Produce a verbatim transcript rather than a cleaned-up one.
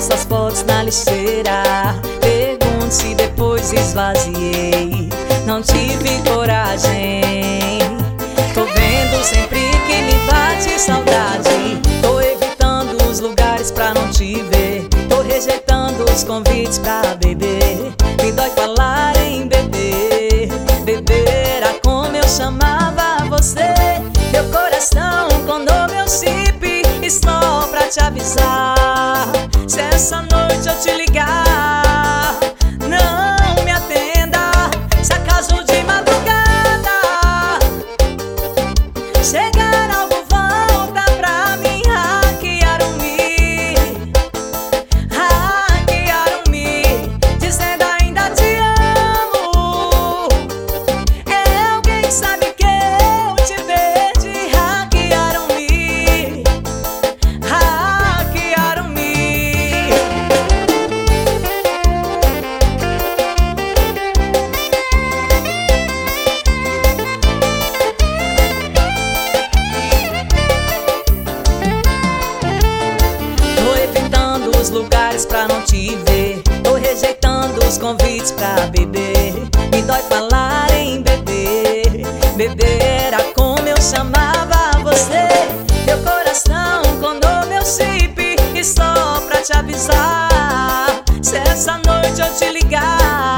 nossas fotos na lixeira. Pergunto se depois esvaziei, não tive coragem. Tô vendo sempre que me bate saudade. Tô evitando os lugares pra não te ver. Tô rejeitando os convites pra beber. Me dói falar em beber. Beber era como eu chamava você. Meu coração condou meu chip. E só pra te avisar, se essa noite eu te ligar, não me atenda. Se acaso de madrugada chegar algo, volta pra mim. Hackearam-me, hackearam-me, dizendo ainda te amo. É alguém que sabe que eu te perdi. Hackearam-me, hackearam-me. Tô evitando os lugares pra não te ver. Tô rejeitando os convites pra beber. Me dói falar em beber. Beber era como eu chamava você. Meu coração condou meu chip. E só pra te avisar, se essa noite eu te ligar,